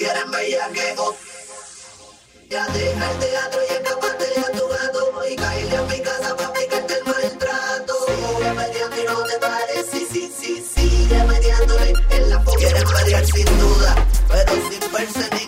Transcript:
quieren bellaqueo. Ya deja el teatro y escapátele a tu gato. Y caerle a mi casa pa' aplicarte el maltrato. Sigue metiendo y no te pares, sí, sigue metiéndole en la foto. Quieren pelear sin duda, pero sin perseguir.